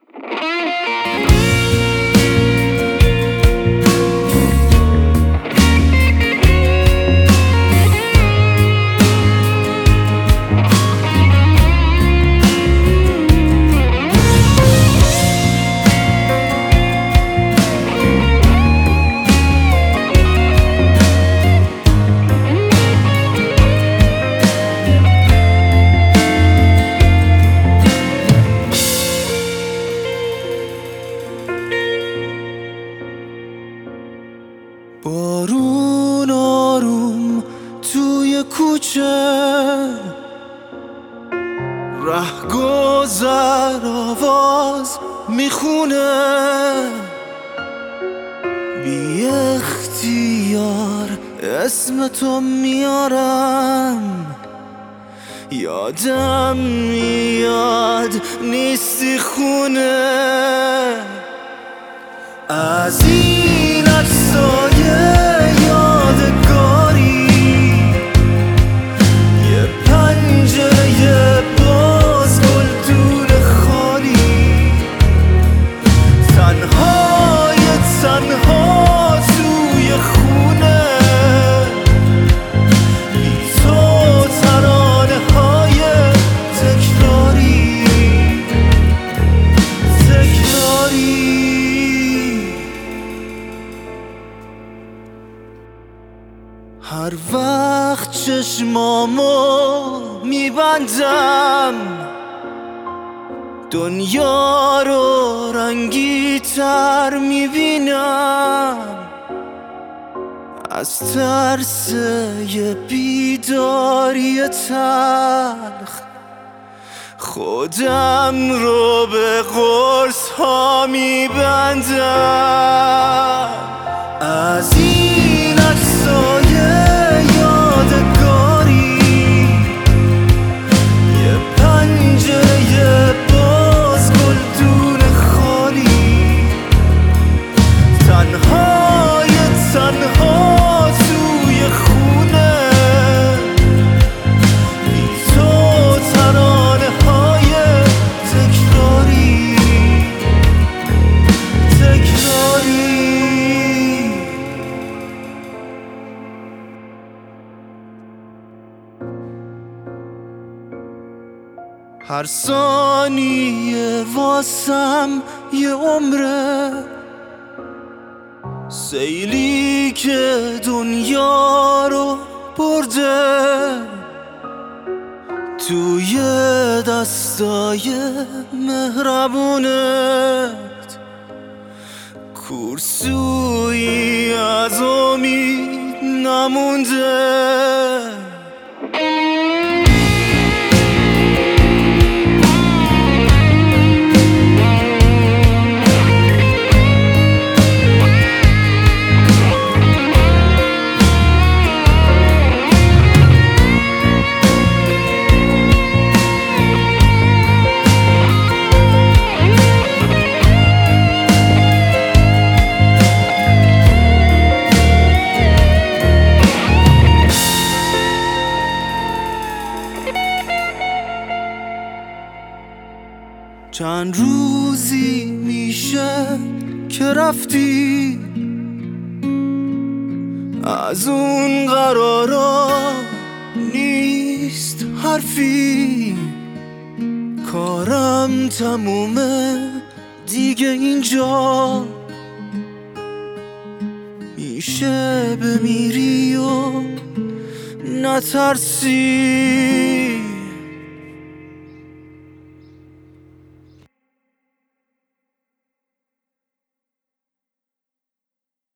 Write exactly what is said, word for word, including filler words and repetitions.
بارون آروم توی کوچه، رهگذر آواز میخونه، بی اختیار اسم تو میارم، یادم میاد نیستی خونه. از این عکسای یادگاری یه پنجره باز، گلدون خالی، تنهای تنها توی خونه، بی تو ترانه های تکراری تکراری. هر وقت چشمامو میبندم، دنیا رو رنگی تر میبینم، از ترس یه بیداری تلخ خودم رو به قرص ها میبندم. از این عکسای یادگاری یه پنجره باز، گلدون خالی، تنهای تنها توی خونه، بی تو ترانه های تکراری تکراری. هر ثانیه واسم یه عمره، سیلی که دنیا رو برده، توی دستای مهربونت کورسویی از امید نمونده. چند روزی میشه که رفتی، از اون قرارا نیست حرفی، کارم تمومه دیگه اینجا، میشه بمیری و نترسی.